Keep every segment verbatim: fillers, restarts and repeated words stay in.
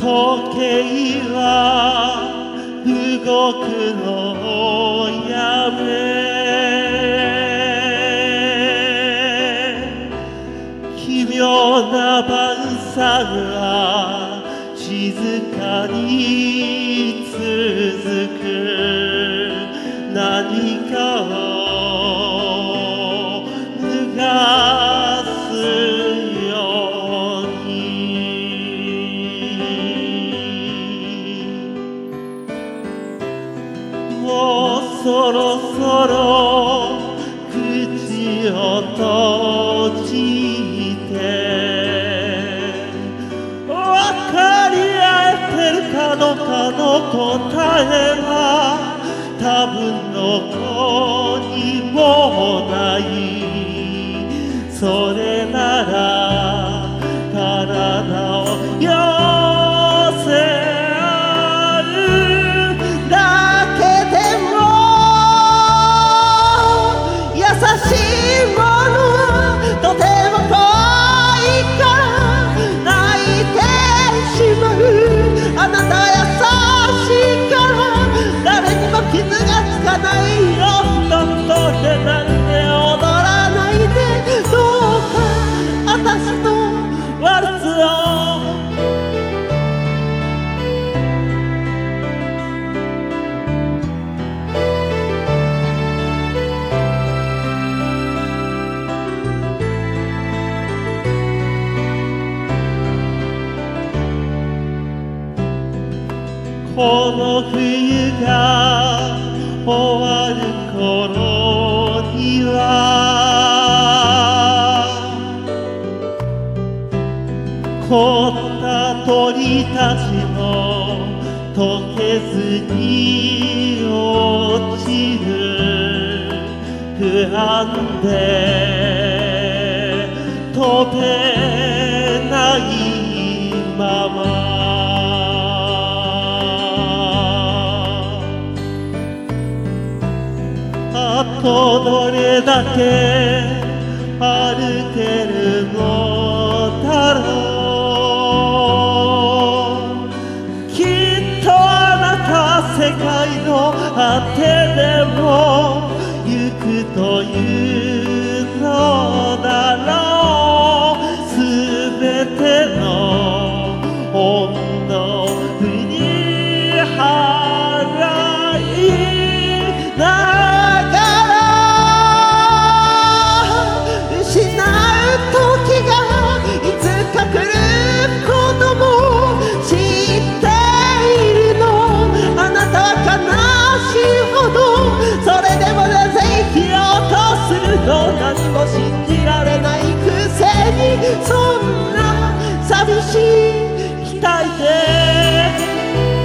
時計は動くのをやめ、奇妙な晩さが静かに続く、何かを脱がすように。もうそろそろ口を閉じて、分かり合えてるかどうかの答えは多分どこにもない。それなら体を寄せ合うだけでも優しいものはとても怖いから泣いてしまう。あなた優しいから誰にも傷がつかないよ。とっとでなんて踊らないで、どうか私のワルツを。この冬が終わる頃には凍った鳥たちも溶けずに落ちる。不安で飛べないままあとどれだけ歩けるのだろう。きっとあなた世界の果てでも行くというのだろう。すべての温度振り払いな何も信じられないくせに、そんな寂しい期待で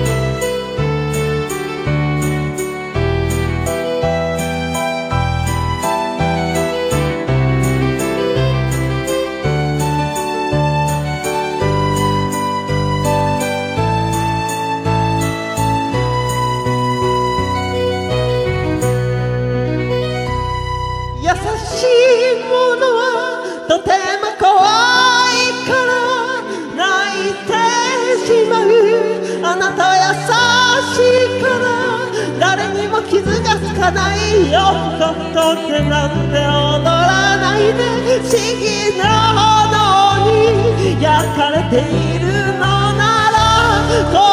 とても怖いから泣いてしまう。あなたは優しいから誰にも傷がつかないよ。とっとってなんて踊らないで、不思議な炎に焼かれているのなら